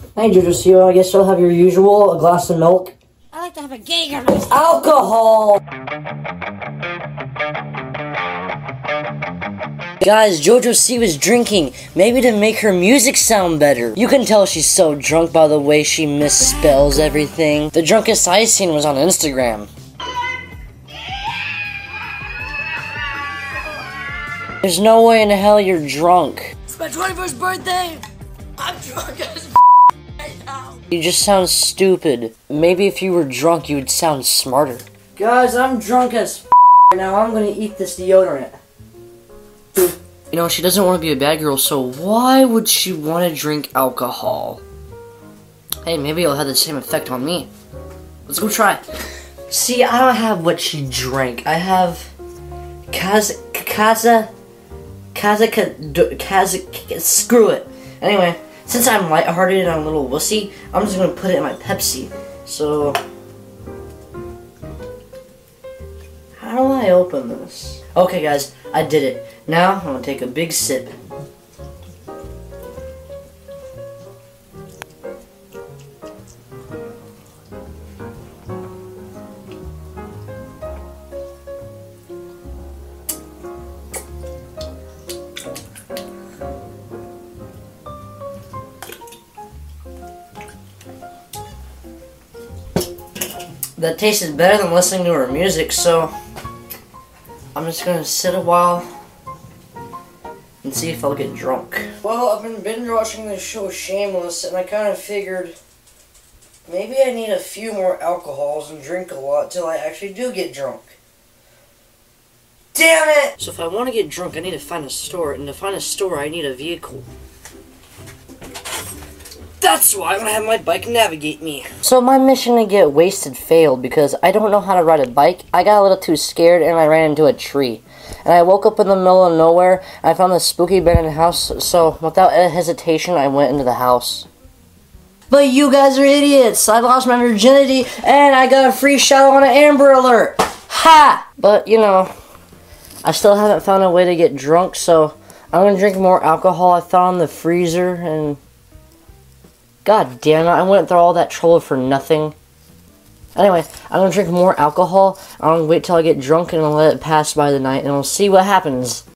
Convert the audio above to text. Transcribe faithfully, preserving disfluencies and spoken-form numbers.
Hey, Jojo, so I guess you'll have your usual, a glass of milk. I like to have a Jägermeister. Alcohol! Guys, Jojo C was drinking, maybe to make her music sound better. You can tell she's so drunk by the way she misspells everything. The drunkest I seen was on Instagram. There's no way in hell you're drunk. It's my twenty-first birthday. I'm drunk as right now. You just sound stupid. Maybe if you were drunk, you would sound smarter. Guys, I'm drunk as right now. I'm gonna eat this deodorant. You know, she doesn't want to be a bad girl, so why would she want to drink alcohol? Hey, maybe it'll have the same effect on me. Let's go try. See, I don't have what she drank. I have Kaza, Kaza, Kaza, Kaza, screw it. Anyway, since I'm lighthearted and I'm a little wussy, I'm just gonna put it in my Pepsi. So, how do I open this? Okay, guys, I did it. Now, I'm gonna take a big sip. That tasted better than listening to her music, so I'm just gonna sit a while and see if I'll get drunk. Well, I've been binge watching this show Shameless, and I kind of figured maybe I need a few more alcohols and drink a lot till I actually do get drunk. Damn it! So if I want to get drunk, I need to find a store, and to find a store, I need a vehicle. That's why I'm gonna have my bike navigate me. So my mission to get wasted failed because I don't know how to ride a bike. I got a little too scared and I ran into a tree. And I woke up in the middle of nowhere. I found this spooky abandoned house, so without hesitation, I went into the house. But you guys are idiots. I lost my virginity and I got a free shout on an Amber Alert. Ha! But, you know, I still haven't found a way to get drunk, so I'm gonna drink more alcohol I found in the freezer and... God damn it, I went through all that trouble for nothing. Anyway, I'm gonna drink more alcohol. I'm gonna wait till I get drunk and I'll let it pass by the night and we'll see what happens.